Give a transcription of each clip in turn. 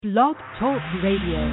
Blog Talk Radio.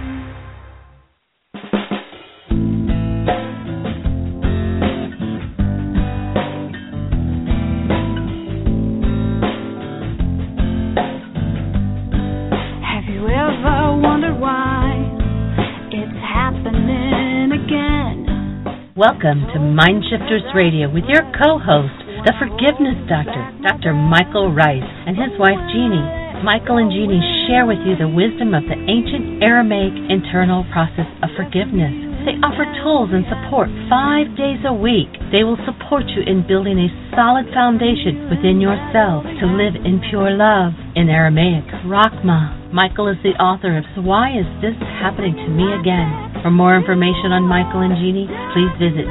Welcome to Mindshifters Radio with your co-host, the Forgiveness Doctor, Dr. Michael Ryce, and his wife Jeannie. Michael and Jeannie share with you the wisdom of the ancient Aramaic internal process of forgiveness. They offer tools and support 5 days a week. They will support you in building a solid foundation within yourself to live in pure love. In Aramaic, Rachma. Michael is the author of So Why Is This Happening to Me Again? For more information on Michael and Jeannie, please visit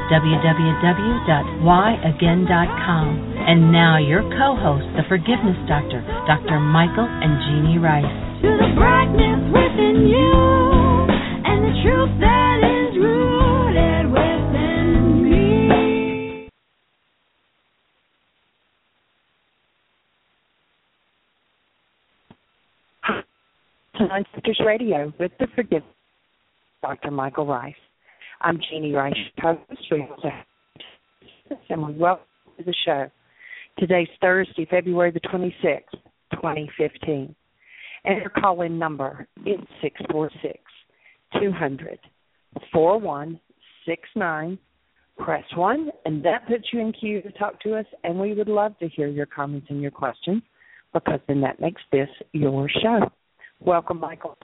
www.whyagain.com. And now your co-host, the Forgiveness Doctor, Dr. Michael and Jeannie Ryce. To the brightness within you, and the truth that is rooted within me. Tonight's Sisters Radio with the Forgiveness Dr. Michael Ryce. I'm Jeannie Ryce, host, and we welcome to the show. Today's Thursday, February the 26th, 2015. And your call-in number is 646-200-4169. Press 1, and that puts you in queue to talk to us, and we would love to hear your comments and your questions, because then that makes this your show. Welcome, Michael.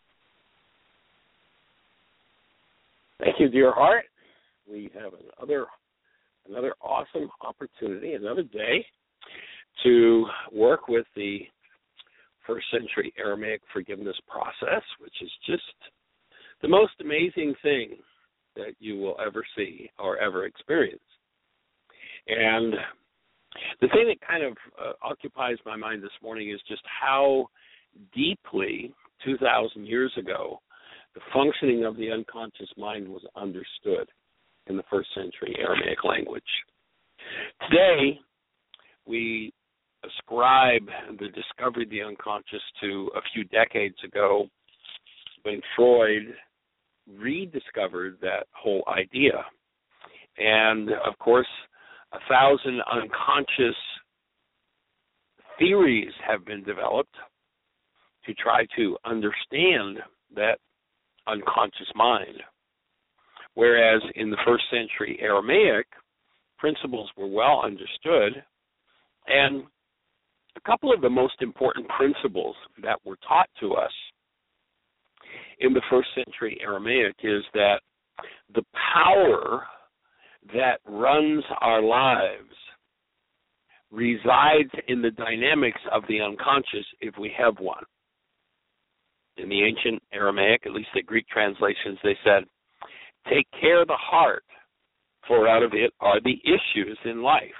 Thank you, dear heart. We have another awesome opportunity, another day to work with the first century Aramaic forgiveness process, which is just the most amazing thing that you will ever see or ever experience. And the thing that kind of occupies my mind this morning is just how deeply, 2,000 years ago, the functioning of the unconscious mind was understood in the first century Aramaic language. Today, we ascribe the discovery of the unconscious to a few decades ago when Freud rediscovered that whole idea. And, of course, 1,000 unconscious theories have been developed to try to understand that unconscious mind. Whereas in the first century Aramaic, principles were well understood, and a couple of the most important principles that were taught to us in the first century Aramaic is that the power that runs our lives resides in the dynamics of the unconscious if we have one. In the ancient Aramaic, at least the Greek translations, they said, take care of the heart, for out of it are the issues in life.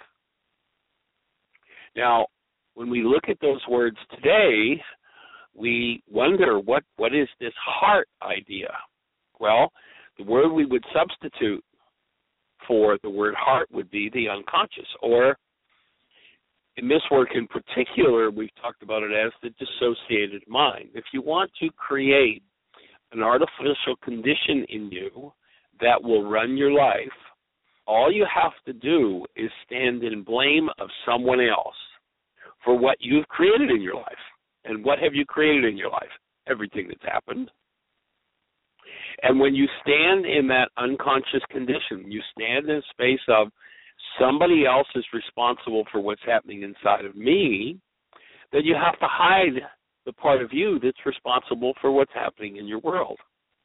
Now, when we look at those words today, we wonder what is this heart idea? Well, the word we would substitute for the word heart would be the unconscious, or in this work in particular, we've talked about it as the dissociated mind. If you want to create an artificial condition in you that will run your life, all you have to do is stand in blame of someone else for what you've created in your life. And what have you created in your life? Everything that's happened. And when you stand in that unconscious condition, you stand in a space of somebody else is responsible for what's happening inside of me, then you have to hide the part of you that's responsible for what's happening in your world.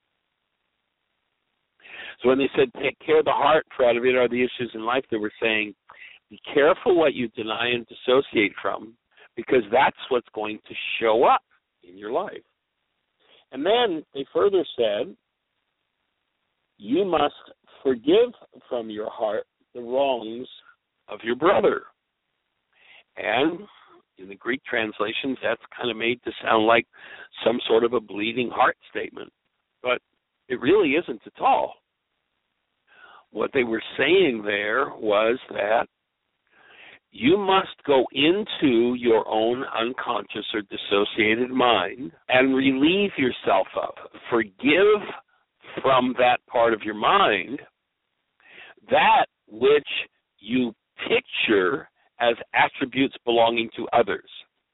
So when they said, take care of the heart, for out of it are the issues in life, they were saying, be careful what you deny and dissociate from, because that's what's going to show up in your life. And then they further said, you must forgive from your heart the wrongs of your brother. And in the Greek translations, that's kind of made to sound like some sort of a bleeding heart statement. But it really isn't at all. What they were saying there was that you must go into your own unconscious or dissociated mind and relieve yourself of, forgive from that part of your mind that which you picture as attributes belonging to others.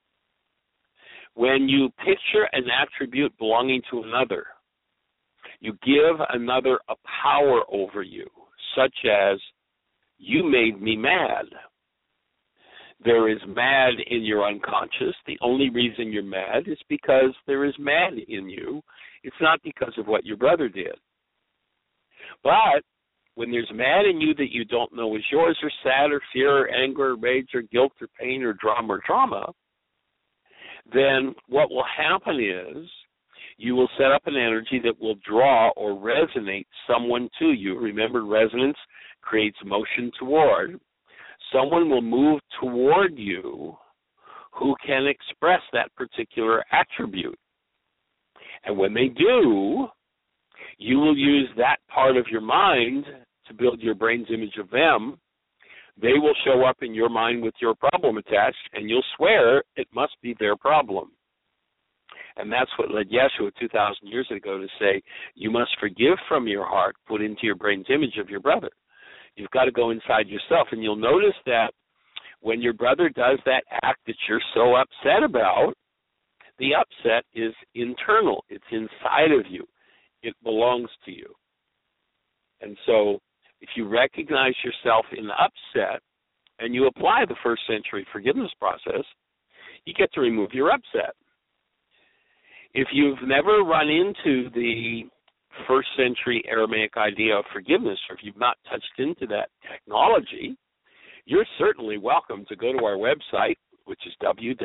When you picture an attribute belonging to another, you give another a power over you, such as, you made me mad. There is mad in your unconscious. The only reason you're mad is because there is mad in you. It's not because of what your brother did. But when there's mad in you that you don't know is yours, or sad, or fear, or anger, or rage, or guilt, or pain, or drama, then what will happen is you will set up an energy that will draw or resonate someone to you. Remember, resonance creates motion toward. Someone will move toward you who can express that particular attribute. And when they do, you will use that part of your mind to build your brain's image of them. They will show up in your mind with your problem attached, and you'll swear it must be their problem. And that's what led Yeshua 2,000 years ago to say, you must forgive from your heart, put into your brain's image of your brother. You've got to go inside yourself, and you'll notice that when your brother does that act that you're so upset about, the upset is internal. It's inside of you. It belongs to you. And so if you recognize yourself in upset and you apply the first century forgiveness process, you get to remove your upset. If you've never run into the first century Aramaic idea of forgiveness, or if you've not touched into that technology, you're certainly welcome to go to our website, which is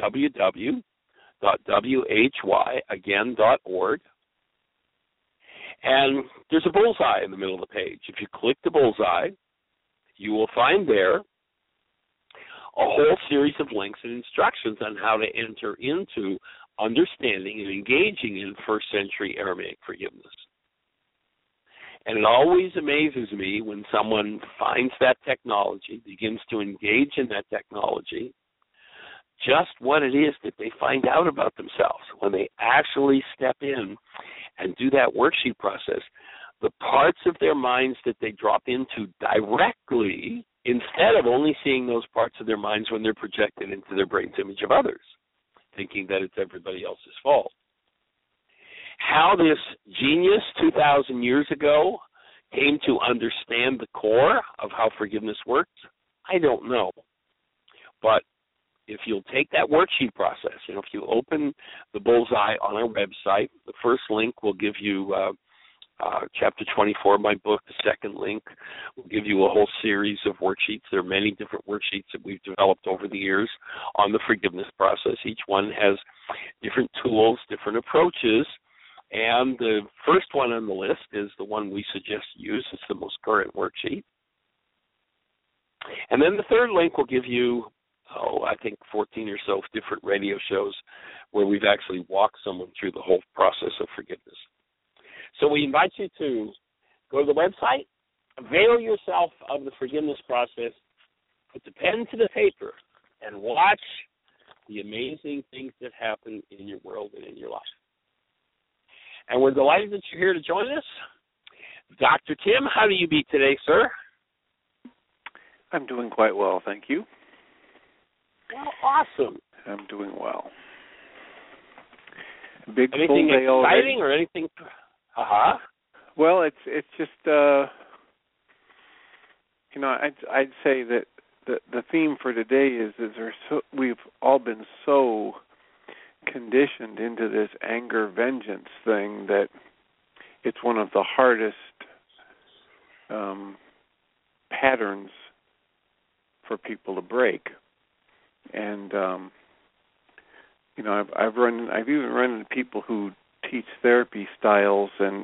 www.whyagain.org. And there's a bullseye in the middle of the page. If you click the bullseye, you will find there a whole series of links and instructions on how to enter into understanding and engaging in first century Aramaic forgiveness. And it always amazes me when someone finds that technology, begins to engage in that technology, just what it is that they find out about themselves when they actually step in and do that worksheet process. The parts of their minds that they drop into directly, instead of only seeing those parts of their minds when they're projected into their brain's image of others, thinking that it's everybody else's fault. How this genius 2,000 years ago came to understand the core of how forgiveness works, I don't know. But if you'll take that worksheet process, if you open the bullseye on our website, the first link will give you Chapter 24 of my book. The second link will give you a whole series of worksheets. There are many different worksheets that we've developed over the years on the forgiveness process. Each one has different tools, different approaches, and the first one on the list is the one we suggest you use. It's the most current worksheet. And then the third link will give you, I think 14 or so different radio shows where we've actually walked someone through the whole process of forgiveness. So we invite you to go to the website, avail yourself of the forgiveness process, put the pen to the paper, and watch the amazing things that happen in your world and in your life. And we're delighted that you're here to join us. Dr. Tim, how do you be today, sir? I'm doing quite well, thank you. Well, awesome. I'm doing well. Big anything full day exciting already. Or anything? Well, it's just I'd say that the theme for today is we've all been so conditioned into this anger vengeance thing that it's one of the hardest patterns for people to break. And I've even run into people who teach therapy styles and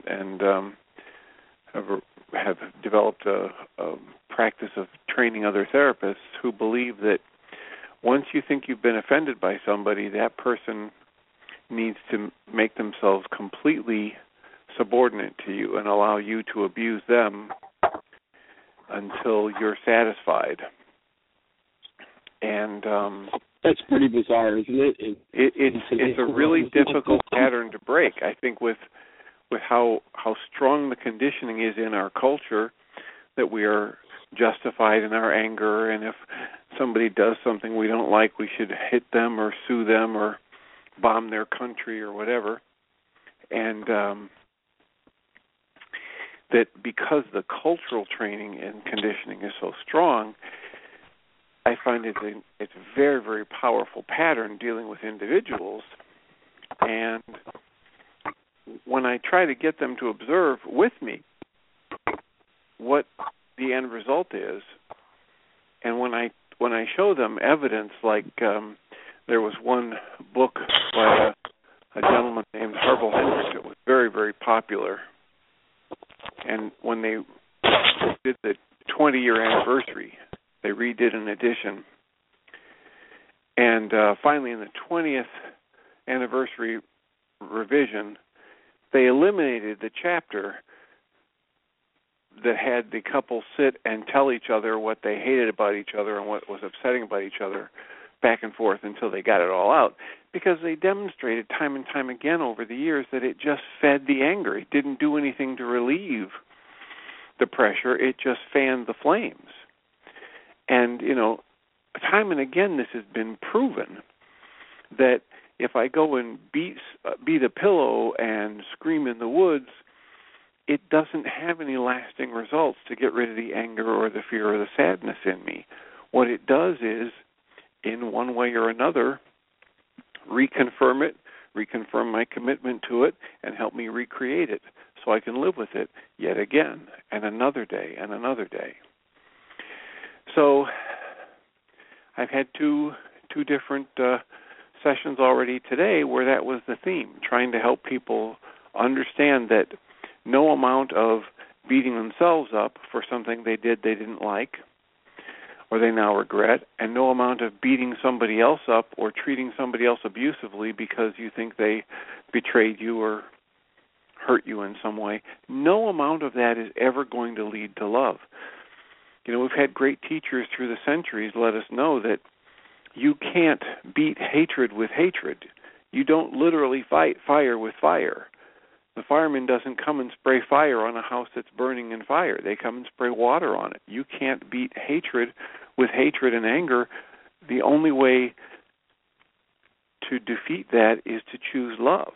have developed a practice of training other therapists who believe that once you think you've been offended by somebody, that person needs to make themselves completely subordinate to you and allow you to abuse them until you're satisfied. And that's pretty bizarre, isn't it? It's a really difficult pattern to break. I think with how strong the conditioning is in our culture, that we are justified in our anger, and if somebody does something we don't like, we should hit them or sue them or bomb their country or whatever. And that because the cultural training and conditioning is so strong, I find it's a very, very powerful pattern dealing with individuals. And when I try to get them to observe with me what the end result is, and when I show them evidence, like there was one book by a gentleman named Harville Hendricks that was very, very popular, and when they did the 20-year anniversary, they redid an edition, and finally in the 20th anniversary revision, they eliminated the chapter that had the couple sit and tell each other what they hated about each other and what was upsetting about each other back and forth until they got it all out, because they demonstrated time and time again over the years that it just fed the anger. It didn't do anything to relieve the pressure. It just fanned the flames. And, time and again this has been proven that if I go and beat a pillow and scream in the woods, it doesn't have any lasting results to get rid of the anger or the fear or the sadness in me. What it does is, in one way or another, reconfirm my commitment to it, and help me recreate it so I can live with it yet again, and another day, and another day. So I've had two different sessions already today where that was the theme, trying to help people understand that no amount of beating themselves up for something they didn't like or they now regret, and no amount of beating somebody else up or treating somebody else abusively because you think they betrayed you or hurt you in some way, no amount of that is ever going to lead to love. We've had great teachers through the centuries let us know that you can't beat hatred with hatred. You don't literally fight fire with fire. The fireman doesn't come and spray fire on a house that's burning in fire. They come and spray water on it. You can't beat hatred with hatred and anger. The only way to defeat that is to choose love.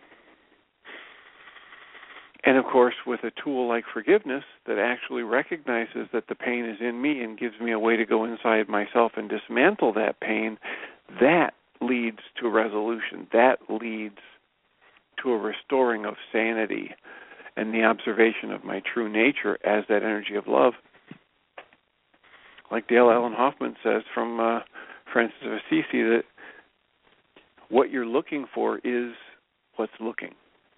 And, of course, with a tool like forgiveness that actually recognizes that the pain is in me and gives me a way to go inside myself and dismantle that pain, that leads to resolution. That leads to a restoring of sanity and the observation of my true nature as that energy of love. Like Dale Allen Hoffman says from Francis of Assisi, that what you're looking for is what's looking.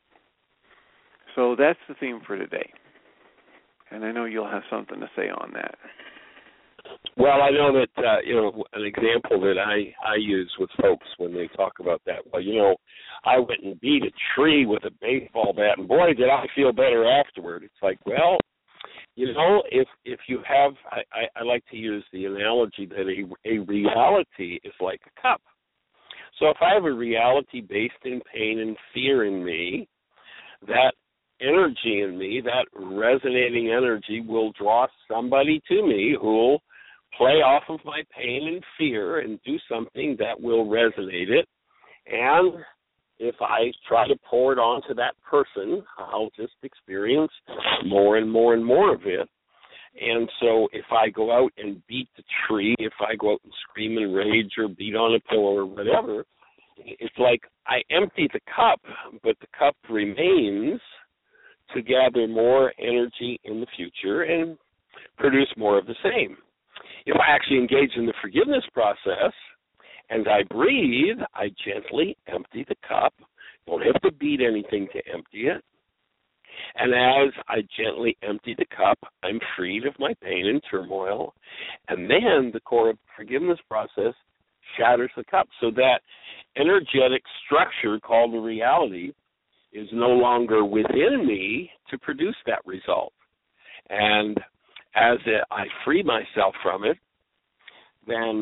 So that's the theme for today. And I know you'll have something to say on that. Well, I know that, an example that I use with folks when they talk about that, I went and beat a tree with a baseball bat, and boy, did I feel better afterward. It's like, well, if you have, I like to use the analogy that a reality is like a cup. So if I have a reality based in pain and fear in me, that energy in me, that resonating energy, will draw somebody to me who will play off of my pain and fear and do something that will resonate it. And if I try to pour it onto that person, I'll just experience more and more and more of it. And so if I go out and beat the tree, if I go out and scream and rage or beat on a pillow or whatever, it's like I empty the cup, but the cup remains to gather more energy in the future and produce more of the same. If I actually engage in the forgiveness process and I breathe, I gently empty the cup. Don't have to beat anything to empty it. And as I gently empty the cup, I'm freed of my pain and turmoil. And then the core of the forgiveness process shatters the cup, so that energetic structure called the reality is no longer within me to produce that result. And as I free myself from it, then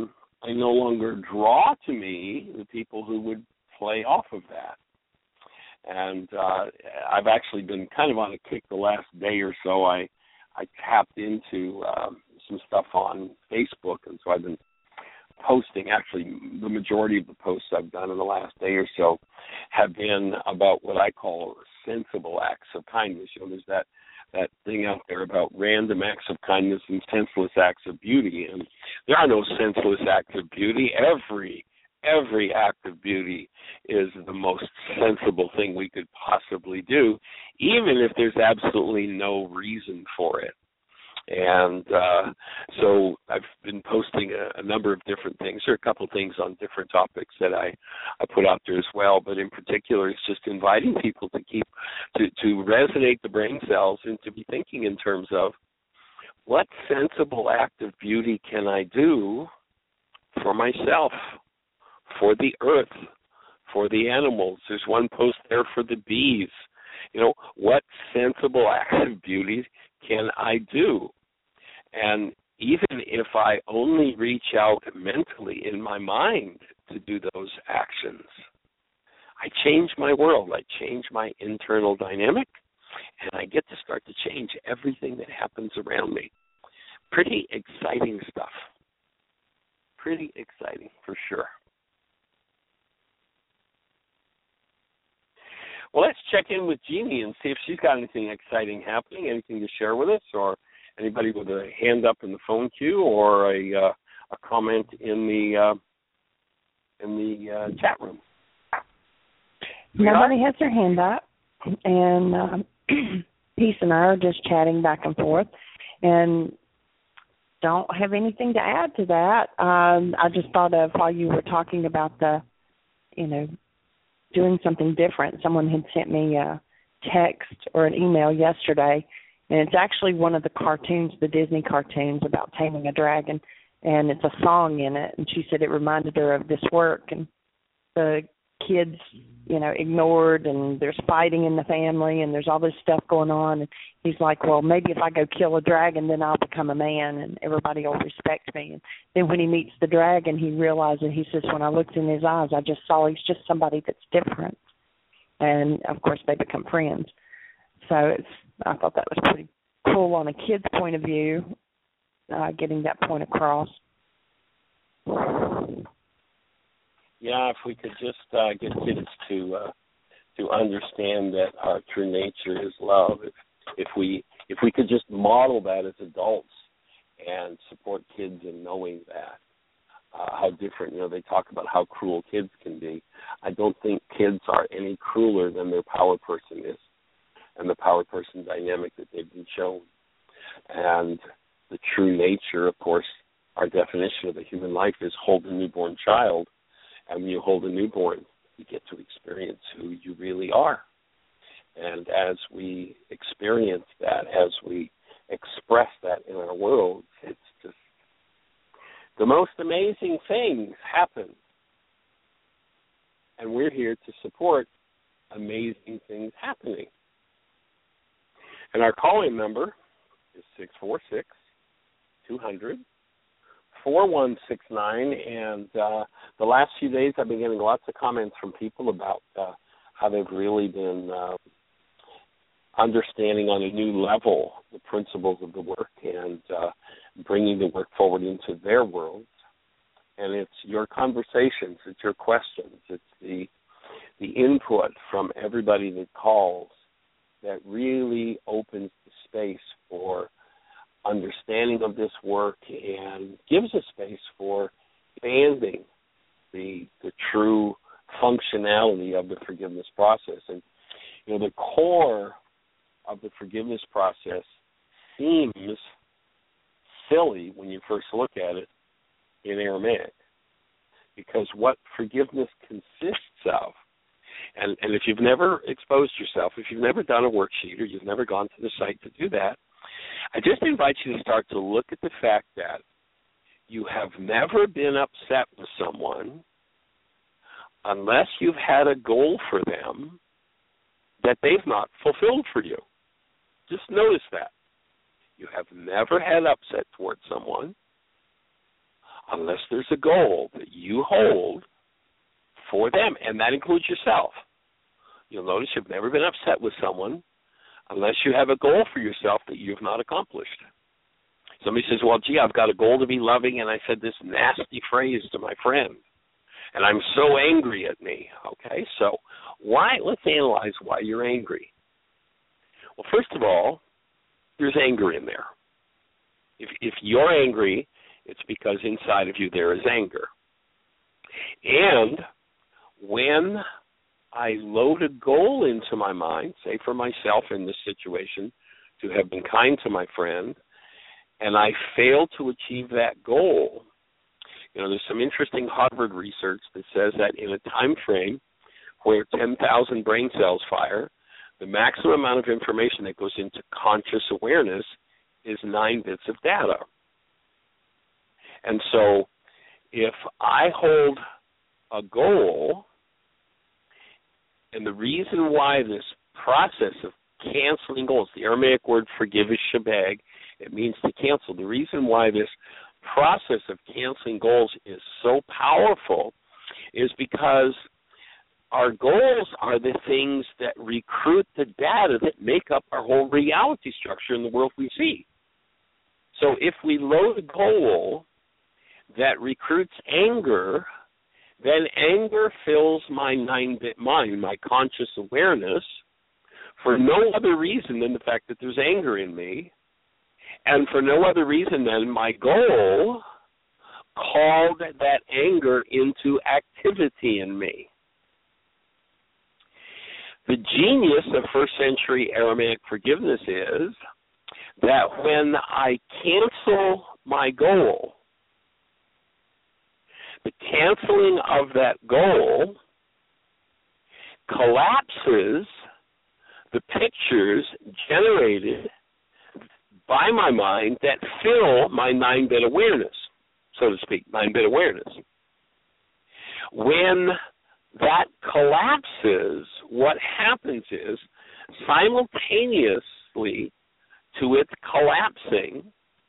I no longer draw to me the people who would play off of that. And I've actually been kind of on a kick the last day or so. I tapped into some stuff on Facebook, and so I've been posting. Actually, the majority of the posts I've done in the last day or so have been about what I call sensible acts of kindness. You know, there's that thing out there about random acts of kindness and senseless acts of beauty, and there are no senseless acts of beauty. Every act of beauty is the most sensible thing we could possibly do, even if there's absolutely no reason for it. And so I've been posting a number of different things. There are a couple of things on different topics that I put out there as well, but in particular it's just inviting people to resonate the brain cells and to be thinking in terms of what sensible act of beauty can I do for myself, for the earth, for the animals. There's one post there for the bees. You know, what sensible act of beauty can I do? And even if I only reach out mentally in my mind to do those actions, I change my world. I change my internal dynamic, and I get to start to change everything that happens around me. Pretty exciting stuff. Pretty exciting for sure. Well, let's check in with Jeannie and see if she's got anything exciting happening, anything to share with us, or anybody with a hand up in the phone queue or a comment in the chat room. Nobody has their hand up, and Peace and I are just chatting back and forth, and don't have anything to add to that. I just thought of while you were talking about doing something different. Someone had sent me a text or an email yesterday, and it's actually one of the cartoons, the Disney cartoons about taming a dragon, and it's a song in it. And she said it reminded her of this work, and the kids, ignored, and there's fighting in the family, and there's all this stuff going on. And he's like, well, maybe if I go kill a dragon, then I'll become a man, and everybody will respect me. And then when he meets the dragon, he realizes, he says, when I looked in his eyes, I just saw he's just somebody that's different. And, of course, they become friends. So I thought that was pretty cool on a kid's point of view, getting that point across. Yeah, if we could just get kids to understand that our true nature is love. If we could just model that as adults and support kids in knowing that, how different, they talk about how cruel kids can be. I don't think kids are any crueler than their power person is and the power person dynamic that they've been shown. And the true nature, of course, our definition of a human life is hold a newborn child. And when you hold a newborn, you get to experience who you really are. And as we experience that, as we express that in our world, it's just the most amazing things happen. And we're here to support amazing things happening. And our call-in number is 646-200. 4169, and the last few days I've been getting lots of comments from people about how they've really been understanding on a new level the principles of the work and bringing the work forward into their worlds. And it's your conversations, it's your questions, it's the input from everybody that calls that really opens the space for understanding of this work and gives a space for expanding the true functionality of the forgiveness process. And, the core of the forgiveness process seems silly when you first look at it in Aramaic, because what forgiveness consists of, and if you've never exposed yourself, if you've never done a worksheet or you've never gone to the site to do that, I just invite you to start to look at the fact that you have never been upset with someone unless you've had a goal for them that they've not fulfilled for you. Just notice that. You have never had upset towards someone unless there's a goal that you hold for them, and that includes yourself. You'll notice you've never been upset with someone unless you have a goal for yourself that you've not accomplished. Somebody says, well, gee, I've got a goal to be loving, and I said this nasty phrase to my friend, and I'm so angry at me. Okay, so let's analyze why you're angry. Well, first of all, there's anger in there. If you're angry, it's because inside of you there is anger. And when I load a goal into my mind, say for myself in this situation, to have been kind to my friend, and I fail to achieve that goal, there's some interesting Harvard research that says that in a time frame where 10,000 brain cells fire, the maximum amount of information that goes into conscious awareness is 9 bits of data. And so if I hold a goal, and the reason why this process of canceling goals, the Aramaic word forgive is shabag, it means to cancel. The reason why this process of canceling goals is so powerful is because our goals are the things that recruit the data that make up our whole reality structure in the world we see. So if we load a goal that recruits anger, then anger fills my 9-bit mind, my conscious awareness, for no other reason than the fact that there's anger in me, and for no other reason than my goal called that anger into activity in me. The genius of first century Aramaic forgiveness is that when I cancel my goal, the canceling of that goal collapses the pictures generated by my mind that fill my 9-bit awareness, so to speak, 9-bit awareness. When that collapses, what happens is simultaneously to its collapsing,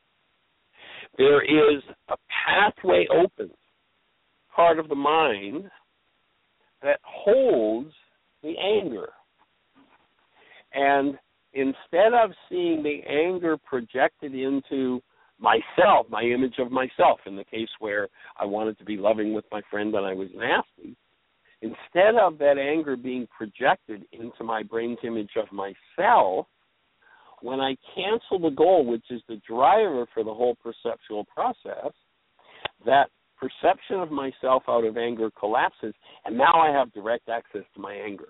there is a pathway open, part of the mind that holds the anger. And instead of seeing the anger projected into myself, my image of myself, in the case where I wanted to be loving with my friend and I was nasty, instead of that anger being projected into my brain's image of myself, when I cancel the goal, which is the driver for the whole perceptual process, that perception of myself out of anger collapses, and now I have direct access to my anger.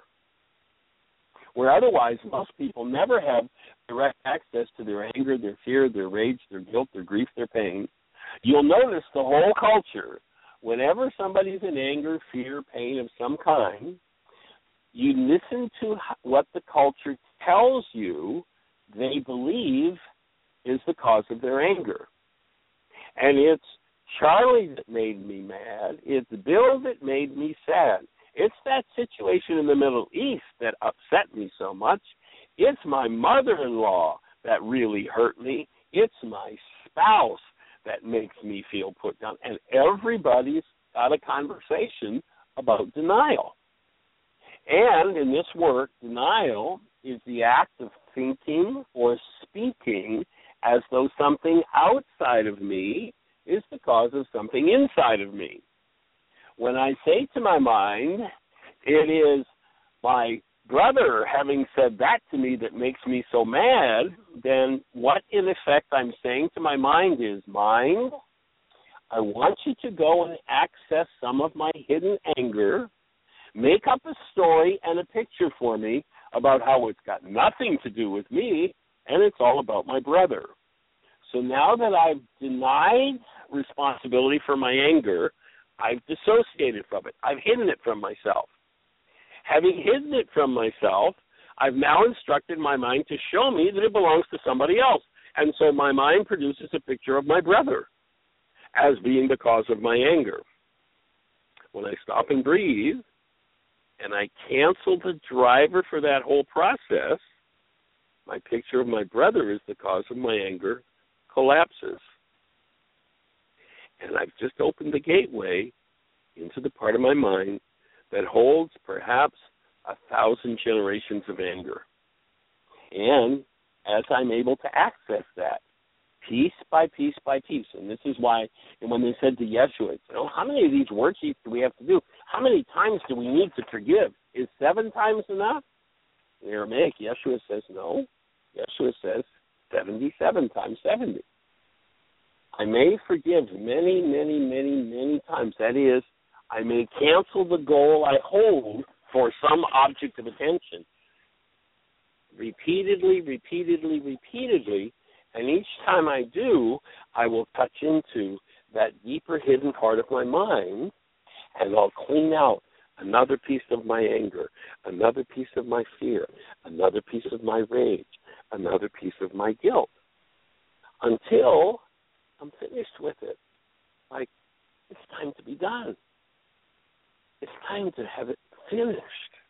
Where otherwise, most people never have direct access to their anger, their fear, their rage, their guilt, their grief, their pain. You'll notice the whole culture, whenever somebody's in anger, fear, pain of some kind, you listen to what the culture tells you they believe is the cause of their anger. And it's Charlie that made me mad. It's Bill that made me sad. It's that situation in the Middle East that upset me so much. It's my mother-in-law that really hurt me. It's my spouse that makes me feel put down. And everybody's got a conversation about denial. And in this work, denial is the act of thinking or speaking as though something outside of me is the cause of something inside of me. When I say to my mind, it is my brother having said that to me that makes me so mad, then what in effect I'm saying to my mind is, mind, I want you to go and access some of my hidden anger, make up a story and a picture for me about how it's got nothing to do with me and it's all about my brother. So now that I've denied responsibility for my anger, I've dissociated from it. I've hidden it from myself. Having hidden it from myself, I've now instructed my mind to show me that it belongs to somebody else. And so my mind produces a picture of my brother as being the cause of my anger. When I stop and breathe, and I cancel the driver for that whole process, my picture of my brother is the cause of my anger collapses. And I've just opened the gateway into the part of my mind that holds perhaps 1,000 generations of anger. And as I'm able to access that, piece by piece by piece, and this is why, and when they said to Yeshua, how many of these worksheets do we have to do? How many times do we need to forgive? Is 7 times enough? In Aramaic, Yeshua says no. Yeshua says 77 times 70. I may forgive many, many, many, many times. That is, I may cancel the goal I hold for some object of attention. Repeatedly, repeatedly, repeatedly, and each time I do, I will touch into that deeper hidden part of my mind, and I'll clean out another piece of my anger, another piece of my fear, another piece of my rage, another piece of my guilt, until I'm finished with it. Like, it's time to be done. It's time to have it finished.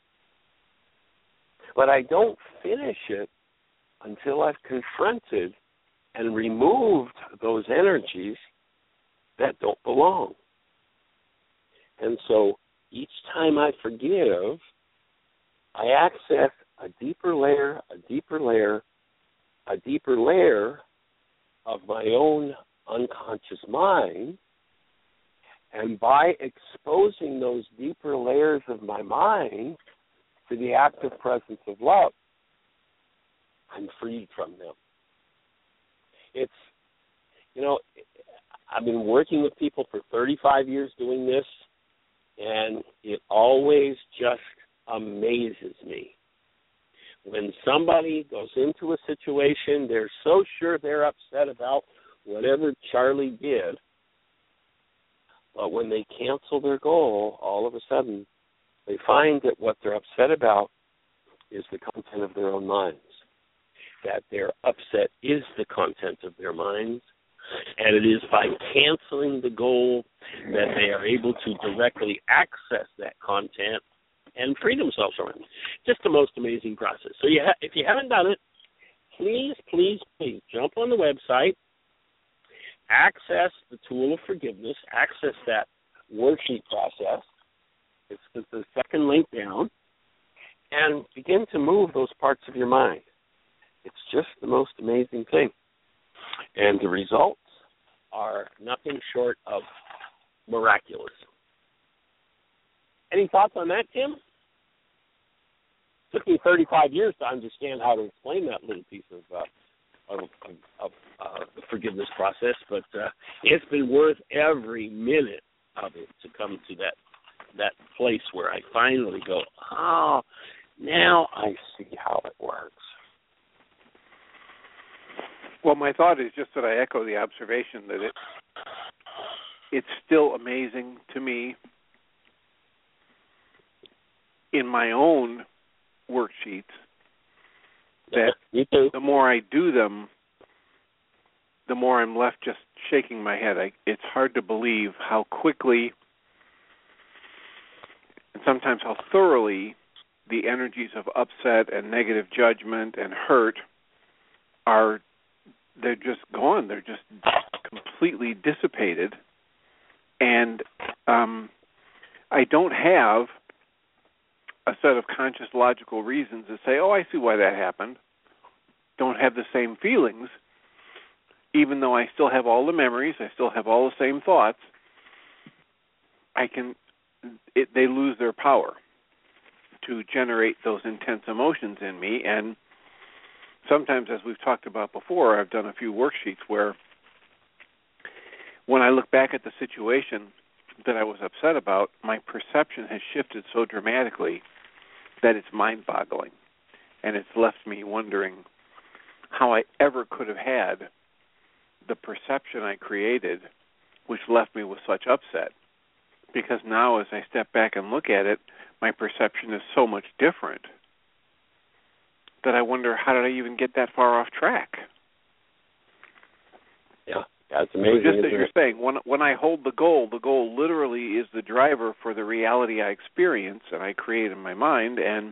But I don't finish it until I've confronted and removed those energies that don't belong. And so each time I forgive, I access a deeper layer, a deeper layer, a deeper layer of my own unconscious mind. And by exposing those deeper layers of my mind to the active presence of love, I'm freed from them. It's, I've been working with people for 35 years doing this, and it always just amazes me. When somebody goes into a situation, they're so sure they're upset about whatever Charlie did, but when they cancel their goal, all of a sudden, they find that what they're upset about is the content of their own minds, that their upset is the content of their minds, and it is by canceling the goal that they are able to directly access that content and free themselves from it. Just the most amazing process. So if you haven't done it, please, please, please jump on the website, access the tool of forgiveness, access that worksheet process. It's the second link down, and begin to move those parts of your mind. It's just the most amazing thing. And the results are nothing short of miraculous. Any thoughts on that, Tim? It took me 35 years to understand how to explain that little piece of the forgiveness process, but it's been worth every minute of it to come to that place where I finally go, oh, now I see how it works. Well, my thought is just that I echo the observation that it's still amazing to me in my own worksheets that the more I do them, the more I'm left just shaking my head. It's hard to believe how quickly and sometimes how thoroughly the energies of upset and negative judgment and hurt they're just gone. They're just completely dissipated. And I don't have a set of conscious logical reasons to say, oh, I see why that happened. Don't have the same feelings, even though I still have all the memories, I still have all the same thoughts. They lose their power to generate those intense emotions in me. And sometimes, as we've talked about before, I've done a few worksheets where when I look back at the situation that I was upset about, my perception has shifted so dramatically that it's mind-boggling. And it's left me wondering how I ever could have had the perception I created, which left me with such upset. Because now, as I step back and look at it, my perception is so much different that I wonder, how did I even get that far off track? Yeah, that's amazing. So just as you're saying, when I hold the goal literally is the driver for the reality I experience and I create in my mind. And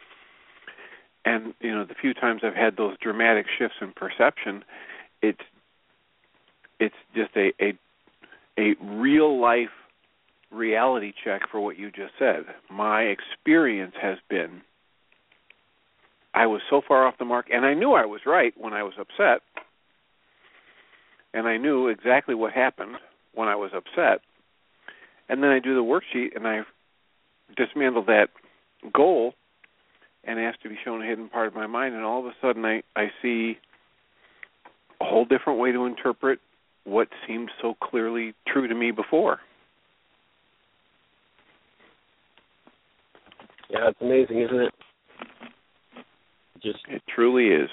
the few times I've had those dramatic shifts in perception, it's just a a real-life reality check for what you just said. My experience has been I was so far off the mark, and I knew I was right when I was upset, and I knew exactly what happened when I was upset. And then I do the worksheet, and I dismantle that goal and ask to be shown a hidden part of my mind, and all of a sudden I see a whole different way to interpret what seemed so clearly true to me before. Yeah, it's amazing, isn't it? It truly is.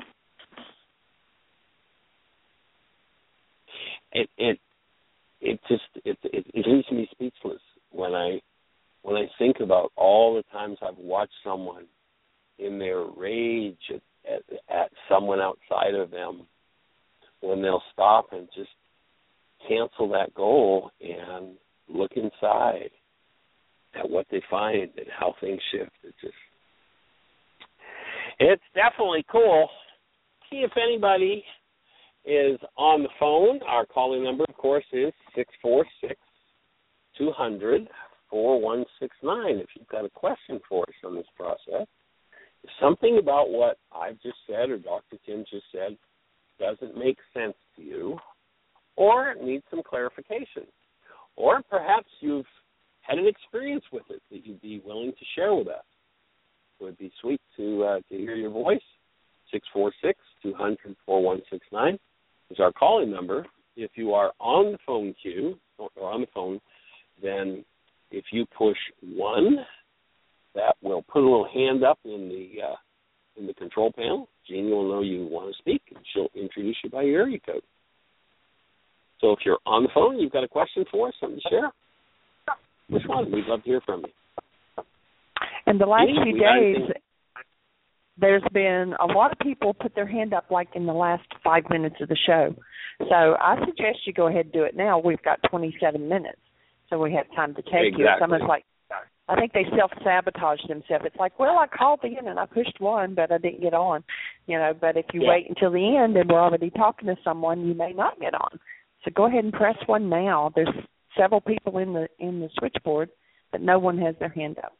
It leaves me speechless when I think about all the times I've watched someone in their rage at someone outside of them, when they'll stop and just cancel that goal and look inside at what they find and how things shift. It's definitely cool. See if anybody is on the phone. Our calling number, of course, is 646-200-4169. If you've got a question for us on this process, if something about what I've just said or Dr. Tim just said doesn't make sense to you, or needs some clarification, or perhaps you've had an experience with it that you'd be willing to share with us, it would be sweet to hear your voice. 646-200-4169 is our calling number. If you are on the phone queue or on the phone, then if you push 1, that will put a little hand up in the control panel. Jeannie will know you want to speak, and she'll introduce you by your area code. So if you're on the phone, you've got a question for us, something to share, which one? We'd love to hear from you. And the last few days, there's been a lot of people put their hand up like in the last 5 minutes of the show. So I suggest you go ahead and do it now. We've got 27 minutes, so we have time to take you. Someone's like, I think they self-sabotage themselves. It's like, well, I called in and I pushed 1, but I didn't get on. But if you wait until the end and we're already talking to someone, you may not get on. So go ahead and press 1 now. There's several people in the switchboard, but no one has their hand up.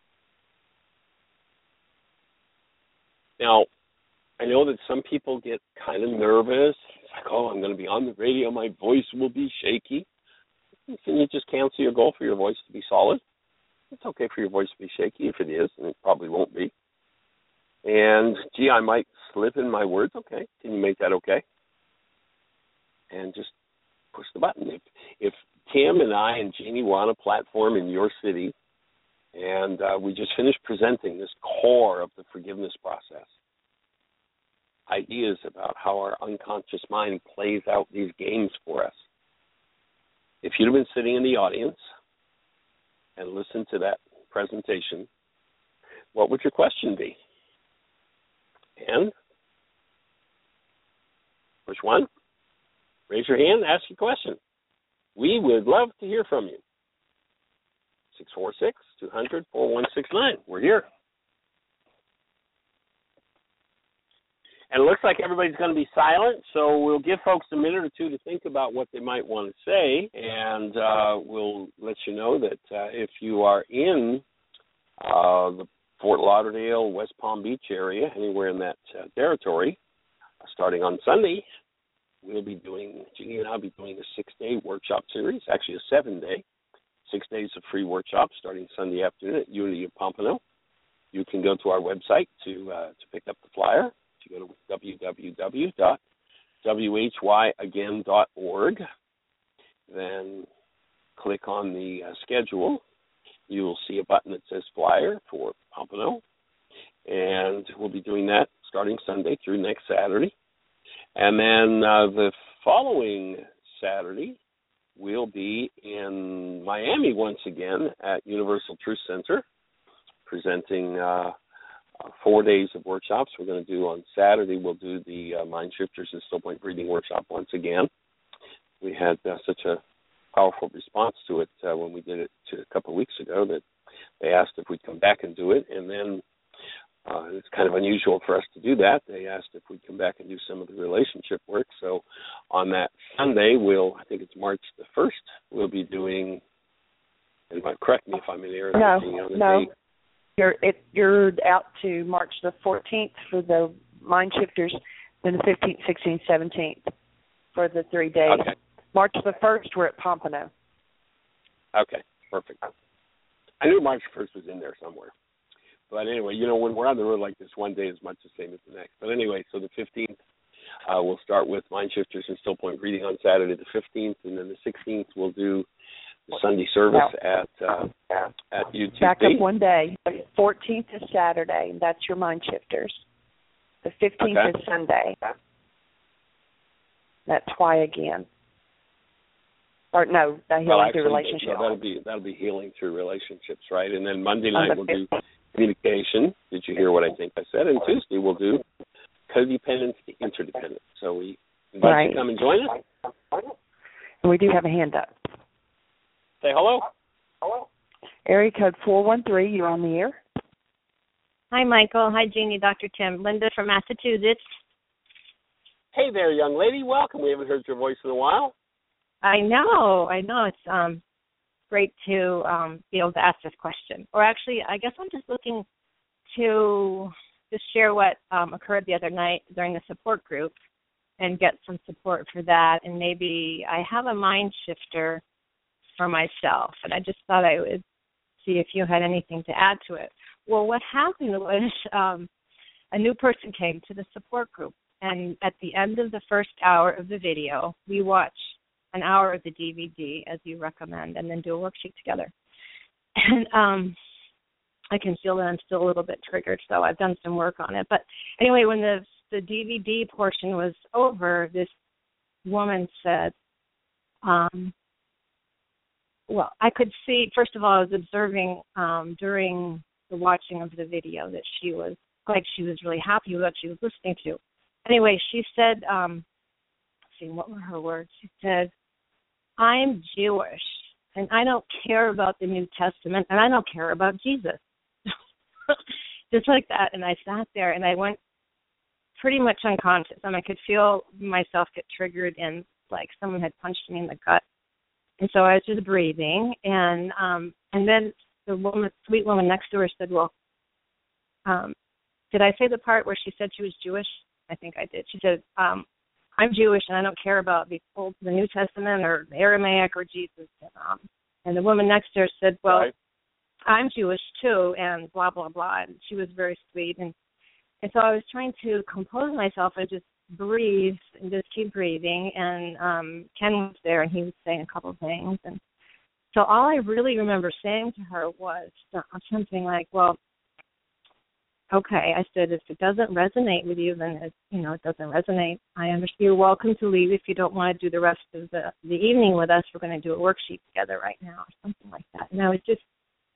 Now, I know that some people get kind of nervous. It's like, I'm going to be on the radio. My voice will be shaky. Can you just cancel your goal for your voice to be solid? It's okay for your voice to be shaky if it is, and it probably won't be. And, I might slip in my words. Okay, can you make that okay? And just push the button. If Tim and I and Jeannie were on a platform in your city, and we just finished presenting this core of the forgiveness process, ideas about how our unconscious mind plays out these games for us. If you'd have been sitting in the audience and listened to that presentation, what would your question be? And which one? Raise your hand, ask your question. We would love to hear from you. 646-200-4169. We're here. And it looks like everybody's going to be silent, so we'll give folks a minute or two to think about what they might want to say, and we'll let you know that if you are in the Fort Lauderdale, West Palm Beach area, anywhere in that territory, starting on Sunday, we'll be doing, Jeannie and I will be doing a 6-day workshop series, actually a 7-day, 6 days of free workshops starting Sunday afternoon at Unity of Pompano. You can go to our website to pick up the flyer. You go to www.whyagain.org, then click on the schedule. You will see a button that says flyer for Pompano, and we'll be doing that starting Sunday through next Saturday. And then the following Saturday, we'll be in Miami once again at Universal Truth Center, presenting 4 days of workshops. We're going to do on Saturday, we'll do the Mind Shifters and Still Point Breathing workshop once again. We had such a powerful response to it when we did it a couple of weeks ago that they asked if we'd come back and do it. And then It's kind of unusual for us to do that. They asked if we'd come back and do some of the relationship work. So on that Sunday, I think it's March the 1st, we'll be doing, and correct me if I'm in error. No. You're out to March the 14th for the Mind Shifters, then the 15th, 16th, 17th for the 3 days. Okay. March the 1st, we're at Pompano. Okay, perfect. I knew March 1st was in there somewhere. But anyway, when we're on the road like this, one day is much the same as the next. But anyway, so the 15th, we'll start with Mind Shifters and Still Point Reading on Saturday the 15th, and then the 16th we'll do the Sunday service at UTC. Back up one day. The 14th is Saturday, and that's your Mind Shifters. The 15th is Sunday. That's why again. Or no, the Healing Through Relationships. That'll be Healing Through Relationships, right? And then Monday night we'll do Communication. Did you hear what I think I said? And Tuesday we'll do Codependence to Interdependence. So we invite you to come and join us. And we do have a hand up. Say hello. Area code 413, you're on the air. Hi, Michael. Hi, Jeanie, Dr. Tim. Linda from Massachusetts. Hey there, young lady. Welcome. We haven't heard your voice in a while. I know. It's great to be able to ask this question. Or actually, I guess I'm just looking to just share what occurred the other night during the support group and get some support for that. And maybe I have a mind shifter for myself, and I just thought I would see if you had anything to add to it. Well, what happened was a new person came to the support group, and at the end of the first hour of the video, we watch an hour of the DVD, as you recommend, and then do a worksheet together. And I can feel that I'm still a little bit triggered, so I've done some work on it. But anyway, when the DVD portion was over, this woman said, well, I could see, first of all, I was observing during the watching of the video that she was really happy with what she was listening to. Anyway, she said, what were her words? She said, I'm Jewish, and I don't care about the New Testament, and I don't care about Jesus. Just like that. And I sat there, and I went pretty much unconscious. I could feel myself get triggered, and like someone had punched me in the gut. And so I was just breathing, and then the sweet woman next to her said, well, did I say the part where she said she was Jewish? I think I did. She said, I'm Jewish, and I don't care about the New Testament or the Aramaic or Jesus. And the woman next to her said, well, I'm Jewish too, and blah, blah, blah. And she was very sweet. And so I was trying to compose myself and just breathe and just keep breathing. And Ken was there, and he was saying a couple of things. And so all I really remember saying to her was something like, well, okay, I said, if it doesn't resonate with you, then it doesn't resonate. I understand. You're welcome to leave if you don't want to do the rest of the evening with us. We're going to do a worksheet together right now, or something like that. And I was just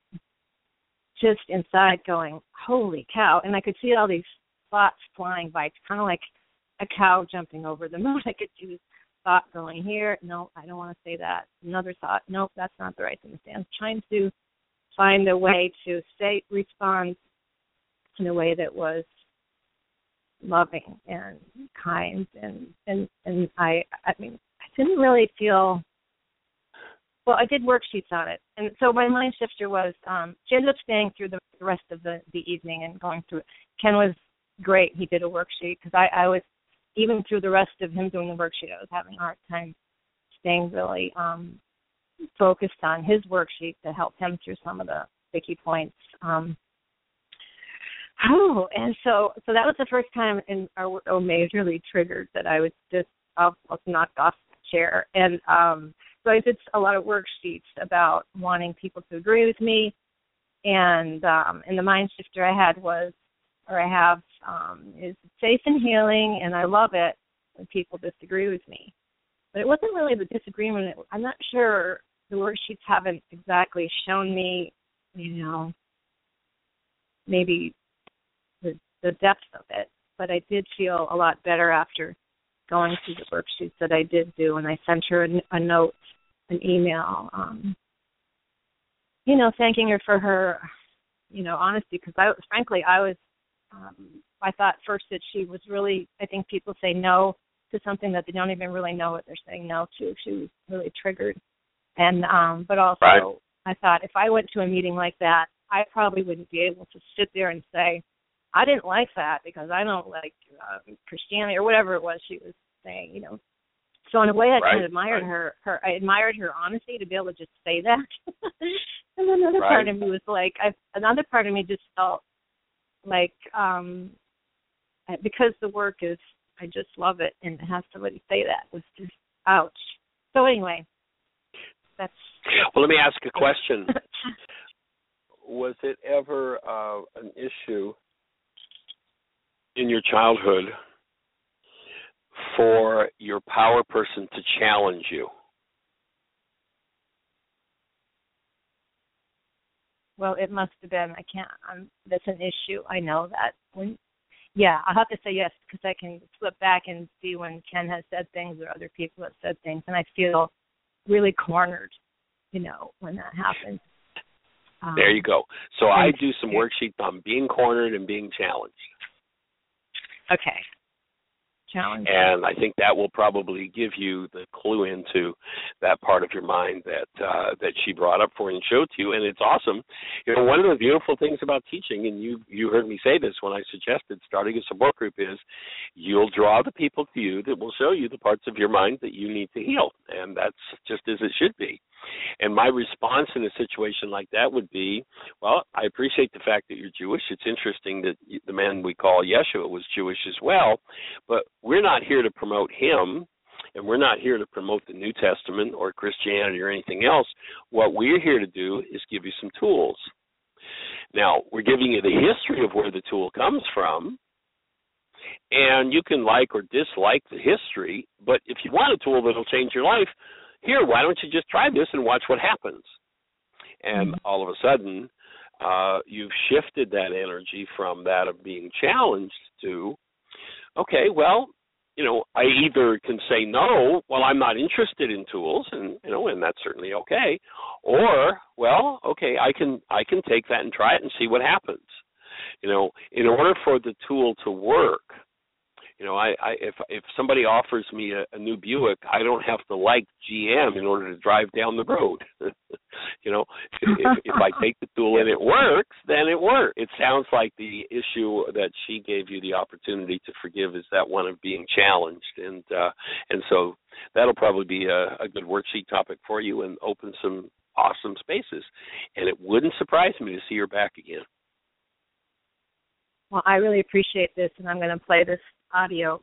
inside going, holy cow! And I could see all these thoughts flying by. It's kind of like a cow jumping over the moon. I could see this thought going here. No, I don't want to say that. Another thought. Nope, that's not the right thing to say. I'm trying to find a way to respond in a way that was loving and kind, and I didn't really feel, well, I did worksheets on it. And so my mind shifter was, she ended up staying through the rest of the evening and going through it. Ken was great. He did a worksheet because I was, even through the rest of him doing the worksheet, I was having a hard time staying really focused on his worksheet to help him through some of the sticky points. And so that was the first time in our work, majorly triggered, that I was just almost knocked off the chair. And so I did a lot of worksheets about wanting people to agree with me. And the mind shifter I have is safe and healing, and I love it when people disagree with me. But it wasn't really the disagreement. I'm not sure, the worksheets haven't exactly shown me, maybe the depth of it, but I did feel a lot better after going through the worksheets that I did do, and I sent her a note, an email, thanking her for her, honesty, because I was I thought first that she was really, I think people say no to something that they don't even really know what they're saying no to. She was really triggered. And but also right. I thought if I went to a meeting like that, I probably wouldn't be able to sit there and say, I didn't like that because I don't like Christianity or whatever it was she was saying, you know. So in a way, I kind of admired her. I admired her honesty to be able to just say that. And another part of me was like, another part of me just felt like because the work is, I just love it, and to have somebody say that was just ouch. So anyway, that's. Well, let me ask a question. Was it ever an issue in your childhood for your power person to challenge you? Well, it must have been. I can't. That's an issue. I know that. I'll have to say yes because I can flip back and see when Ken has said things or other people have said things, and I feel really cornered, you know, when that happens. There you go. So I do some worksheets on being cornered and being challenged. Okay. Challenge. And I think that will probably give you the clue into that part of your mind that she brought up for you and showed to you. And it's awesome. You know, one of the beautiful things about teaching, and you heard me say this when I suggested starting a support group, is you'll draw the people to you that will show you the parts of your mind that you need to heal. And that's just as it should be. And my response in a situation like that would be, well, I appreciate the fact that you're Jewish. It's interesting that the man we call Yeshua was Jewish as well, but we're not here to promote him, and we're not here to promote the New Testament or Christianity or anything else. What we're here to do is give you some tools. Now, we're giving you the history of where the tool comes from, and you can like or dislike the history, but if you want a tool that'll change your life, here, why don't you just try this and watch what happens? And all of a sudden, you've shifted that energy from that of being challenged to, okay, well, you know, I either can say no, well, I'm not interested in tools, and you know, and that's certainly okay, or, well, okay, I can take that and try it and see what happens. You know, in order for the tool to work, you know, if somebody offers me a new Buick, I don't have to like GM in order to drive down the road. You know, if I take the tool and it works, then it works. It sounds like the issue that she gave you the opportunity to forgive is that one of being challenged, and so that'll probably be a good worksheet topic for you and open some awesome spaces. And it wouldn't surprise me to see her back again. Well, I really appreciate this, and I'm going to play this audio.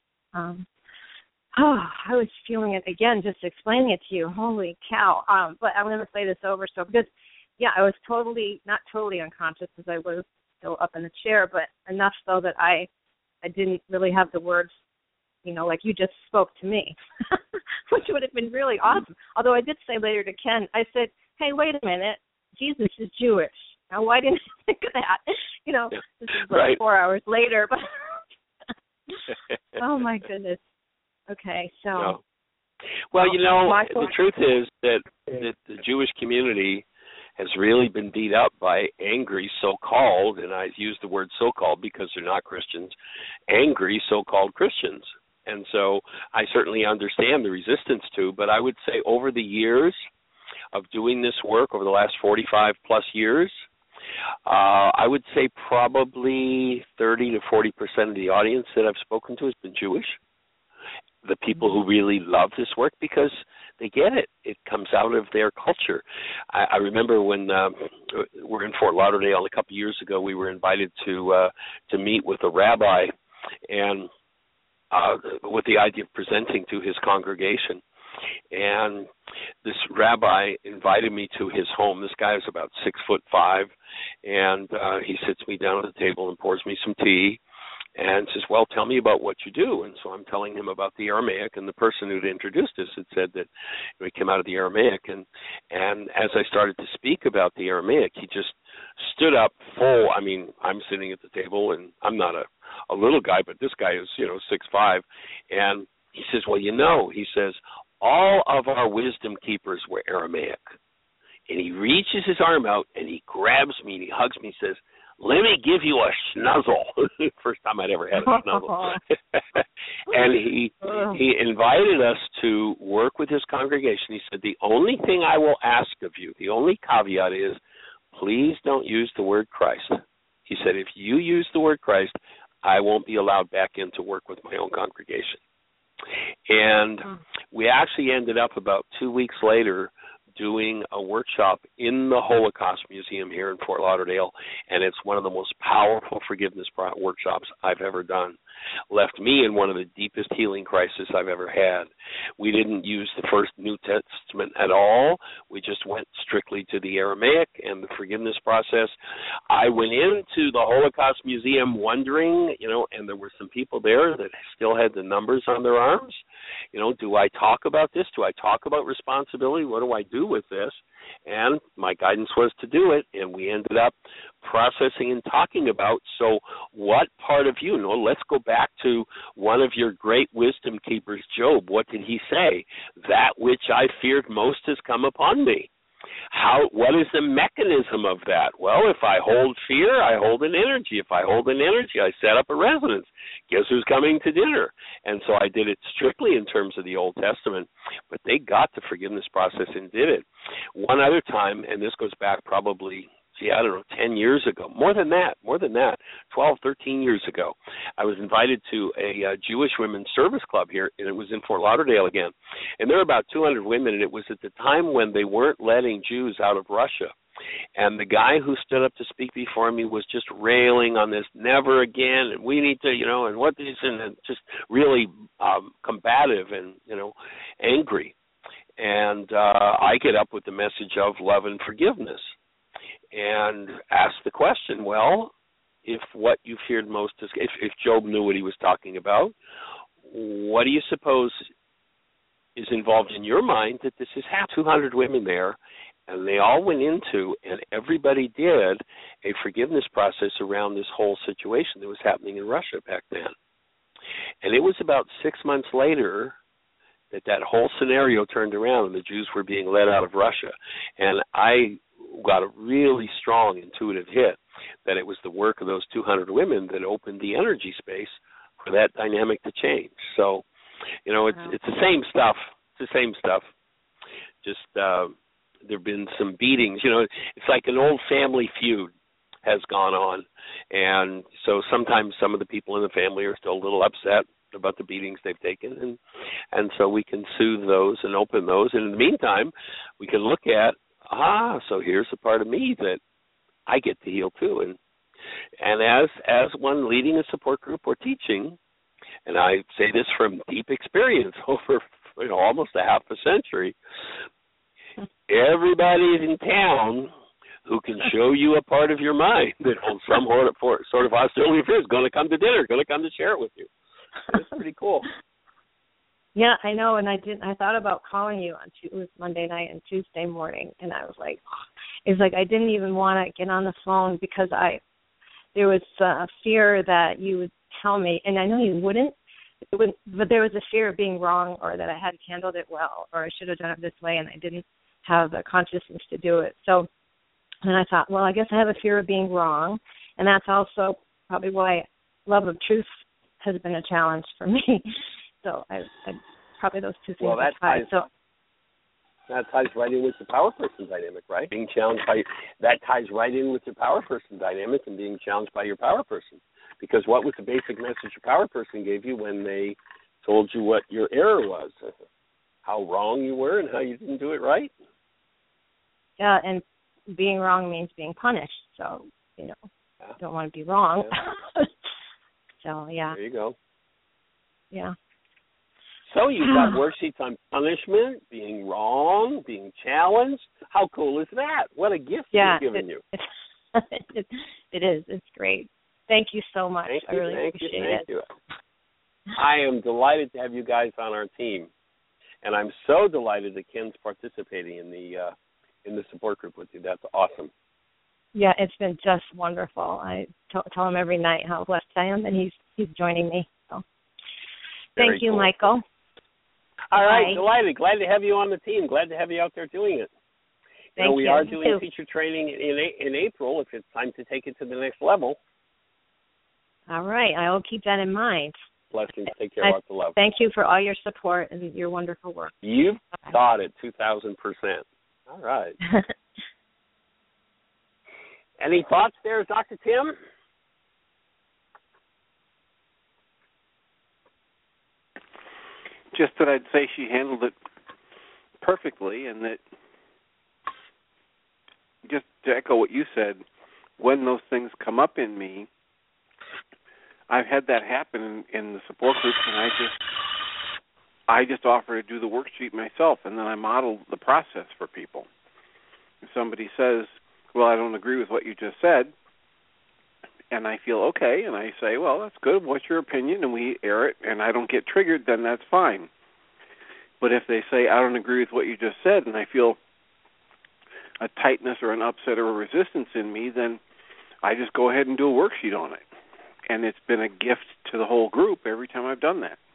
I was feeling it again, just explaining it to you. Holy cow! But I'm going to play this over. So because, yeah, I was not totally unconscious because I was still up in the chair, but enough so that I didn't really have the words, you know, like you just spoke to me, which would have been really awesome. Although I did say later to Ken, I said, "Hey, wait a minute, Jesus is Jewish." Now, why didn't I think of that? You know, this is like 4 hours later, but oh my goodness. Okay, so. No. Well, you know, the truth is that the Jewish community has really been beat up by angry so-called, and I use the word so-called because they're not Christians, angry so-called Christians. And so I certainly understand the resistance to, but I would say over the years of doing this work, over the last 45 plus years, I would say probably 30 to 40% of the audience that I've spoken to has been Jewish. The people who really love this work because they get it. It comes out of their culture. I remember when we're in Fort Lauderdale a couple of years ago, we were invited to meet with a rabbi and with the idea of presenting to his congregation. And this rabbi invited me to his home. This guy is about 6'5", and he sits me down at the table and pours me some tea and says, well, tell me about what you do. And so I'm telling him about the Aramaic, and the person who'd introduced us had said that he came out of the Aramaic. And as I started to speak about the Aramaic, he just stood up full. I mean, I'm sitting at the table, and I'm not a little guy, but this guy is, 6'5", and he says, well, he says, all of our wisdom keepers were Aramaic. And he reaches his arm out, and he grabs me, and he hugs me, and says, let me give you a schnuzzle. First time I'd ever had a schnuzzle. And he invited us to work with his congregation. He said, the only thing I will ask of you, the only caveat is, please don't use the word Christ. He said, if you use the word Christ, I won't be allowed back in to work with my own congregation. And we actually ended up about 2 weeks later doing a workshop in the Holocaust Museum here in Fort Lauderdale, and it's one of the most powerful forgiveness workshops I've ever done. Left me in one of the deepest healing crises I've ever had. We didn't use the first New Testament at all. We just went strictly to the Aramaic and the forgiveness process. I went into the Holocaust Museum wondering, and there were some people there that still had the numbers on their arms. Do I talk about this? Do I talk about responsibility? What do I do with this? And my guidance was to do it, and we ended up processing and talking about, so what part of you, let's go back to one of your great wisdom keepers, Job. What did he say? That which I feared most has come upon me. What is the mechanism of that? Well, if I hold fear, I hold an energy. If I hold an energy, I set up a resonance. Guess who's coming to dinner? And so I did it strictly in terms of the Old Testament, but they got the forgiveness process and did it. One other time, and this goes back probably, 10 years ago, more than that, 12, 13 years ago, I was invited to a Jewish women's service club here, and it was in Fort Lauderdale again. And there were about 200 women, and it was at the time when they weren't letting Jews out of Russia. And the guy who stood up to speak before me was just railing on this, never again, and we need to, and what this, and just really combative and, angry. And I get up with the message of love and forgiveness. And ask the question, well, if what you feared most is, if Job knew what he was talking about, what do you suppose is involved in your mind that this is 200 women there, and they all went into, and everybody did, a forgiveness process around this whole situation that was happening in Russia back then. And it was about 6 months later that whole scenario turned around, and the Jews were being led out of Russia. And I got a really strong intuitive hit that it was the work of those 200 women that opened the energy space for that dynamic to change. So, it's the same stuff. It's the same stuff. Just there have been some beatings. It's like an old family feud has gone on, and so sometimes some of the people in the family are still a little upset about the beatings they've taken, and so we can soothe those and open those. And in the meantime, we can look at, so here's a part of me that I get to heal too. And as one leading a support group or teaching, and I say this from deep experience over almost a half a century, everybody in town who can show you a part of your mind that holds some sort of hostility is going to come to dinner, going to come to share it with you. It's pretty cool. Yeah, I know, and I thought about calling you it was Monday night and Tuesday morning, and I was like, it's like I didn't even want to get on the phone because there was a fear that you would tell me, and I know you wouldn't, but there was a fear of being wrong, or that I hadn't handled it well, or I should have done it this way, and I didn't have the consciousness to do it. So then I thought, well, I guess I have a fear of being wrong, and that's also probably why love of truth has been a challenge for me. So I probably those two things are tied. So that ties right in with the power person dynamic, right? Being challenged that ties right in with your power person dynamic and being challenged by your power person. Because what was the basic message your power person gave you when they told you what your error was? How wrong you were and how you didn't do it right? Yeah, and being wrong means being punished. So, don't want to be wrong. Yeah. So, yeah. There you go. Yeah. So you've got worksheets on punishment, being wrong, being challenged. How cool is that? What a gift we've given you. It is. It's great. Thank you so much. Thank I you, really appreciate it. Thank you. I am delighted to have you guys on our team, and I'm so delighted that Ken's participating in the support group with you. That's awesome. Yeah, it's been just wonderful. I tell him every night how blessed I am, and he's joining me. So, thank you, cool. Michael. All right, Bye. delighted. Glad to have you on the team. Glad to have you out there doing it. Thank we you. are You doing too. teacher training in April if it's time to take it to the next level. All right. I will keep that in mind. Blessings. Take care. Lots of love. Thank you for all your support and your wonderful work. You've got it, 2,000%. All right. Any thoughts there, Dr. Tim? Just that I'd say she handled it perfectly, and that, just to echo what you said, when those things come up in me, I've had that happen in the support groups, and I just offer to do the worksheet myself, and then I model the process for people. If somebody says, well, I don't agree with what you just said, and I feel okay, and I say, well, that's good, what's your opinion, and we air it, and I don't get triggered, then that's fine. But if they say, I don't agree with what you just said, and I feel a tightness or an upset or a resistance in me, then I just go ahead and do a worksheet on it. And it's been a gift to the whole group every time I've done that.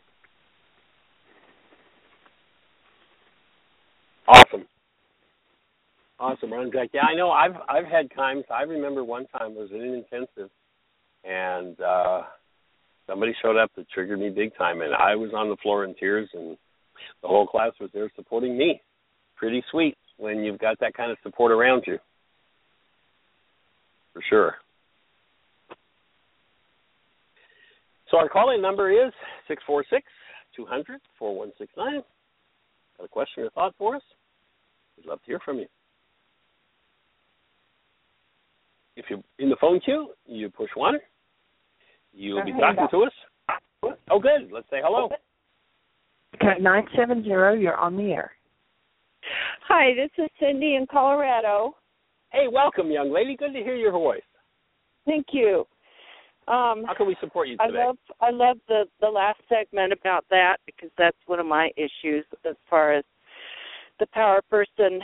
Awesome, Ron. Yeah, I know. I've had times. I remember one time I was in an intensive, and somebody showed up that triggered me big time, and I was on the floor in tears, and the whole class was there supporting me. Pretty sweet when you've got that kind of support around you, for sure. So our call-in number is 646-200-4169. Got a question or thought for us? We'd love to hear from you. If you're in the phone queue, you push 1. You'll be talking to us. Oh, good. Let's say hello. Okay, 970, you're on the air. Hi, this is Cindy in Colorado. Hey, welcome, young lady. Good to hear your voice. Thank you. How can we support you today? I love the last segment about that, because that's one of my issues as far as the power person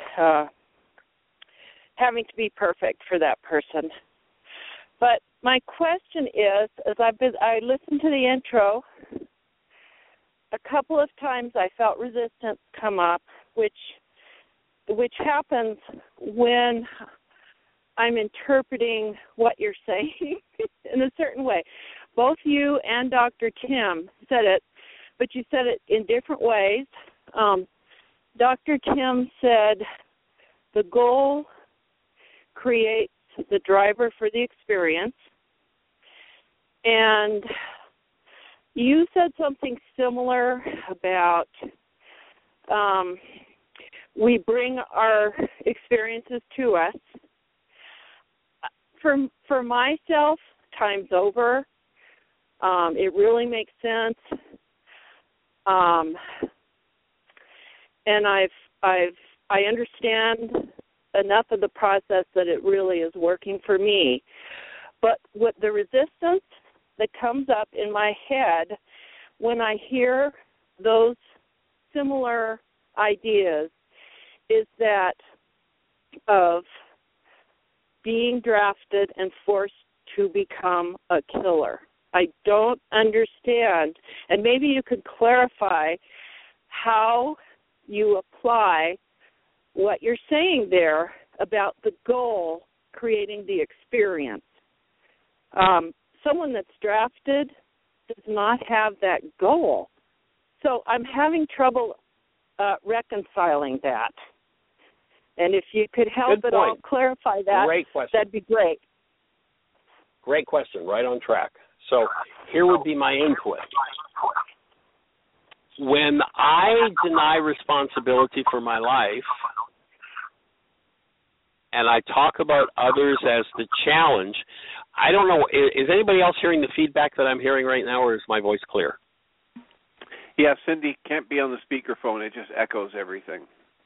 having to be perfect for that person. But my question is, as I listened to the intro, a couple of times I felt resistance come up, which happens when I'm interpreting what you're saying in a certain way. Both you and Dr. Tim said it, but you said it in different ways. Dr. Tim said the goal creates the driver for the experience. And you said something similar about we bring our experiences to us. For myself, times over, it really makes sense. And I understand enough of the process that it really is working for me. But what the resistance that comes up in my head when I hear those similar ideas is that of being drafted and forced to become a killer. I don't understand, and maybe you could clarify how you apply what you're saying there about the goal creating the experience. Someone that's drafted does not have that goal. So I'm having trouble reconciling that. And if you could help at all clarify that, that'd be great. Great question, right on track. So here would be my input. When I deny responsibility for my life and I talk about others as the challenge, I don't know, is anybody else hearing the feedback that I'm hearing right now, or is my voice clear? Yeah, Cindy can't be on the speakerphone. It just echoes everything.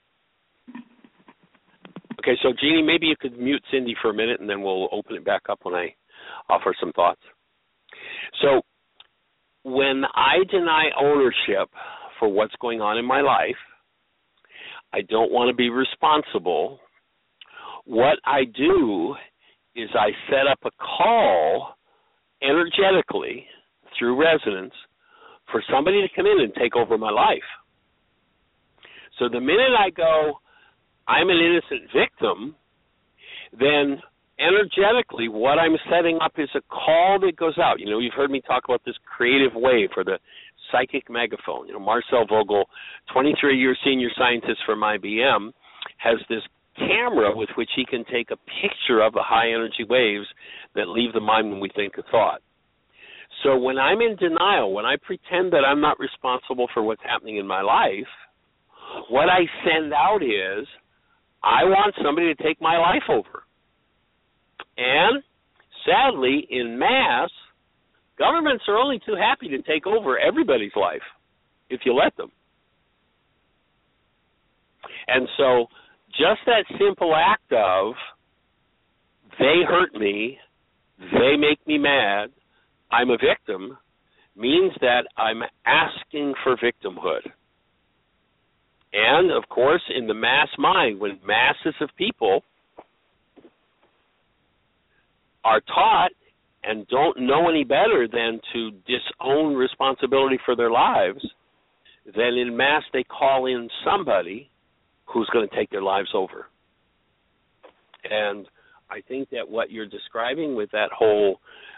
Okay, so Jeannie, maybe you could mute Cindy for a minute, and then we'll open it back up when I offer some thoughts. So when I deny ownership for what's going on in my life, I don't want to be responsible. What I do is I set up a call energetically through resonance for somebody to come in and take over my life. So the minute I go, I'm an innocent victim, then energetically what I'm setting up is a call that goes out. You know, you've heard me talk about this creative wave or the psychic megaphone. You know, Marcel Vogel, 23-year senior scientist from IBM, has this camera with which he can take a picture of the high energy waves that leave the mind when we think a thought. So when I'm in denial, when I pretend that I'm not responsible for what's happening in my life, what I send out is, I want somebody to take my life over. And sadly, in mass, governments are only too happy to take over everybody's life if you let them. And so just that simple act of, they hurt me, they make me mad, I'm a victim, means that I'm asking for victimhood. And, of course, in the mass mind, when masses of people are taught and don't know any better than to disown responsibility for their lives, then in mass they call in somebody who's going to take their lives over. And I think that what you're describing with that whole,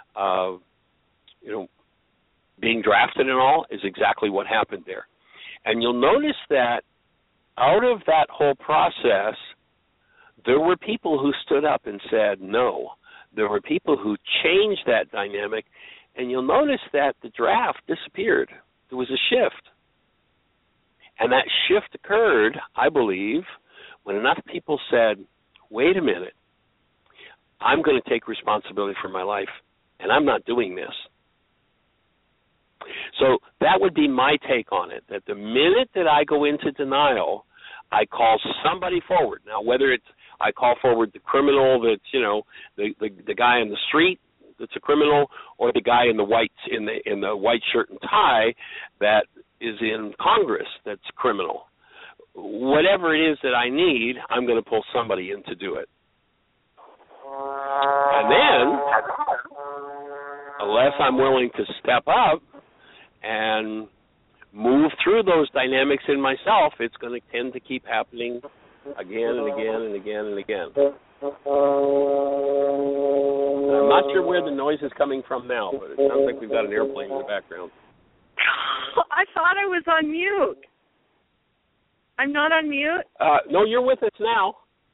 being drafted and all is exactly what happened there. And you'll notice that out of that whole process, there were people who stood up and said no. There were people who changed that dynamic, and you'll notice that the draft disappeared. There was a shift. And that shift occurred, I believe, when enough people said, wait a minute, I'm going to take responsibility for my life, and I'm not doing this. So that would be my take on it, that the minute that I go into denial, I call somebody forward. Now, whether it's I call forward the criminal that's, the guy in the street that's a criminal, or the guy in the white shirt and tie that is in Congress that's criminal. Whatever it is that I need, I'm going to pull somebody in to do it. And then, unless I'm willing to step up and move through those dynamics in myself, it's going to tend to keep happening again and again and again and again. I'm not sure where the noise is coming from now, but it sounds like we've got an airplane in the background. I thought I was on mute. I'm not on mute? No, you're with us now.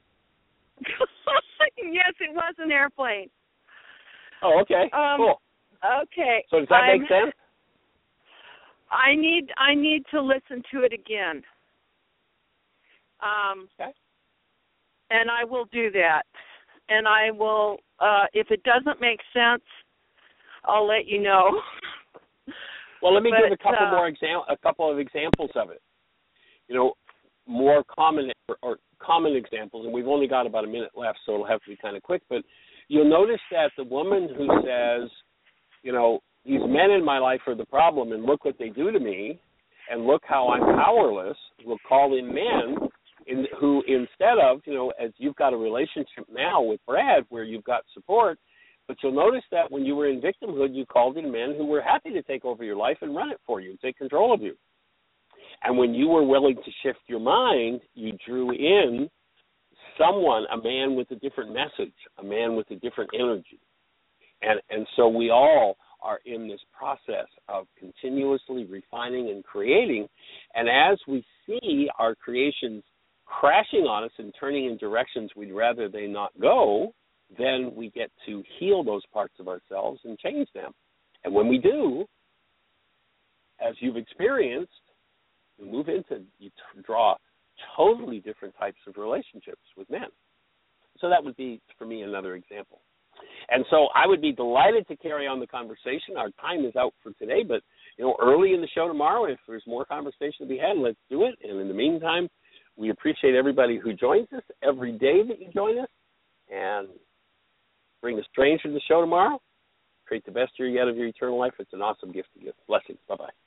Yes, it was an airplane. Oh, okay. Cool. Okay. So does that make sense? I need to listen to it again. Okay. And I will do that. And I will, if it doesn't make sense, I'll let you know. Well, let me give a couple of examples of it. More common or common examples, and we've only got about a minute left, so it'll have to be kind of quick. But you'll notice that the woman who says, these men in my life are the problem, and look what they do to me, and look how I'm powerless, will call in men who, instead of, as you've got a relationship now with Brad where you've got support, but you'll notice that when you were in victimhood, you called in men who were happy to take over your life and run it for you, take control of you. And when you were willing to shift your mind, you drew in someone, a man with a different message, a man with a different energy. And so we all are in this process of continuously refining and creating. And as we see our creations crashing on us and turning in directions we'd rather they not go, then we get to heal those parts of ourselves and change them. And when we do, as you've experienced, you draw totally different types of relationships with men. So that would be, for me, another example. And so I would be delighted to carry on the conversation. Our time is out for today, but, early in the show tomorrow, if there's more conversation to be had, let's do it. And in the meantime, we appreciate everybody who joins us every day that you join us. And bring a stranger to the show tomorrow. Create the best year yet of your eternal life. It's an awesome gift to give. Blessings. Bye-bye.